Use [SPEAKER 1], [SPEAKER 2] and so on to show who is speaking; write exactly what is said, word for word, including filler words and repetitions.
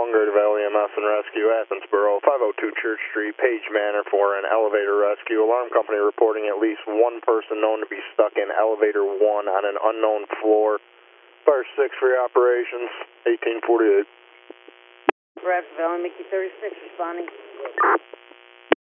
[SPEAKER 1] one, Greater Valley E M S and Rescue, Athensboro, five oh two Church Street, Page Manor for an elevator rescue. Alarm company reporting at least one person known to be stuck in elevator one on an unknown floor. Fire six for your operations, eighteen forty-eight.
[SPEAKER 2] Bradford Valley, Mickey thirty-six responding.